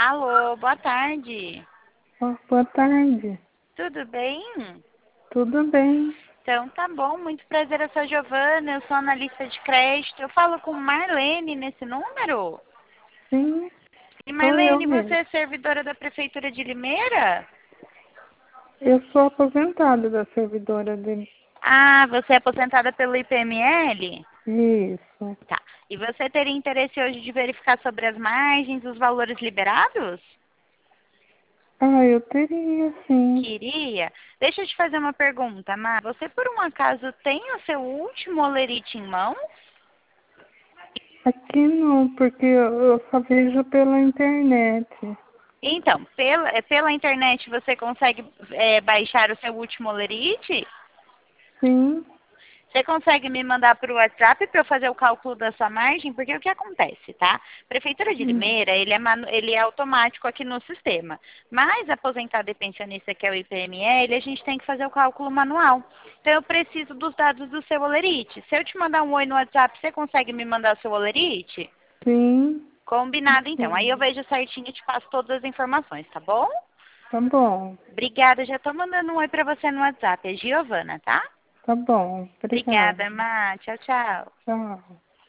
Alô, boa tarde. Boa tarde. Tudo bem? Tudo bem? Então tá bom, muito prazer, eu sou a Giovana, eu sou analista de crédito. Eu falo com Marlene nesse número? Sim, E sou eu Marlene, você mesmo. é servidora da Prefeitura de Limeira? Eu sou aposentada da servidora dele. Ah, você é aposentada pelo IPML? Isso. Tá. E você teria interesse hoje de verificar sobre as margens, os valores liberados? Eu teria, sim. Queria. Deixa eu te fazer uma pergunta, Mar. Você por um acaso tem o seu último olerite em mãos? Aqui não, porque eu só vejo pela internet. Então, pela internet você consegue baixar o seu último olerite? Sim, Você consegue me mandar para o WhatsApp para eu fazer o cálculo da sua margem? Porque o que acontece, tá? Prefeitura de hum, Limeira, ele é automático aqui no sistema. Mas aposentado e pensionista, que é o IPML, a gente tem que fazer o cálculo manual. Então, eu preciso dos dados do seu olerite. Se eu te mandar um oi no WhatsApp, você consegue me mandar o seu olerite? sim, Combinado, então. Aí eu sim. vejo certinho e te passo todas as informações, tá bom? Tá bom, Obrigada, já tô mandando um oi pra você no WhatsApp. É Giovana, tá? tá bom. Obrigada, Obrigada. Má. Tchau, tchau. Tchau.